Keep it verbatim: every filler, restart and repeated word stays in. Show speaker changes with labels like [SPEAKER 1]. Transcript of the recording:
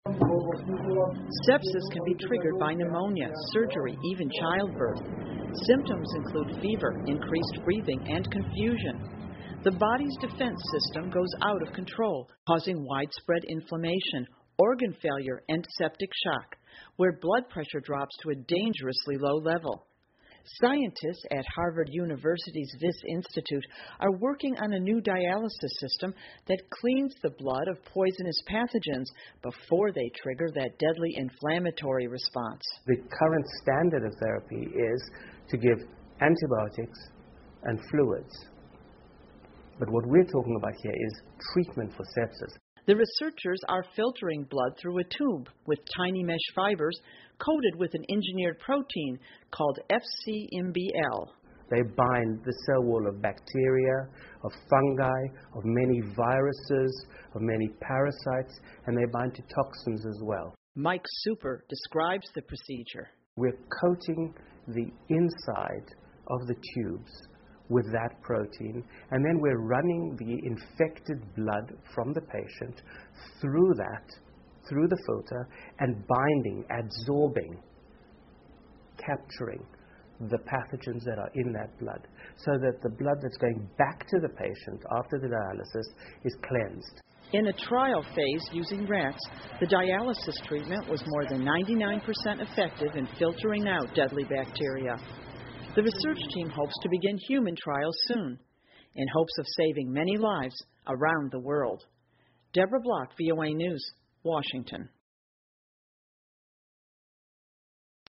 [SPEAKER 1] Sepsis can be triggered by pneumonia, surgery, even childbirth. Symptoms include fever, increased breathing, and confusion. The body's defense system goes out of control, causing widespread inflammation, organ failure, and septic shock, where blood pressure drops to a dangerously low level. Scientists at Harvard University's Wyss Institute are working on a new dialysis system that cleans the blood of poisonous pathogens before they trigger that deadly inflammatory response.
[SPEAKER 2] The current standard of therapy is to give antibiotics and fluids. But what we're talking about here is treatment for sepsis.
[SPEAKER 1] The researchers are filtering blood through a tube with tiny mesh fibers coated with an engineered protein called F C M B L.
[SPEAKER 2] They bind the cell wall of bacteria, of fungi, of many viruses, of many parasites, and they bind to toxins as well.
[SPEAKER 1] Mike Super describes the procedure.
[SPEAKER 2] We're coating the inside of the tubes with that protein, and then we're running the infected blood from the patient through that, through the filter, and binding, absorbing, capturing the pathogens that are in that blood, so that the blood that's going back to the patient after the dialysis is cleansed.
[SPEAKER 1] In a trial phase using rats, the dialysis treatment was more than ninety-nine percent effective in filtering out deadly bacteria. The research team hopes to begin human trials soon, in hopes of saving many lives around the world. Deborah Block, V O A News, Washington.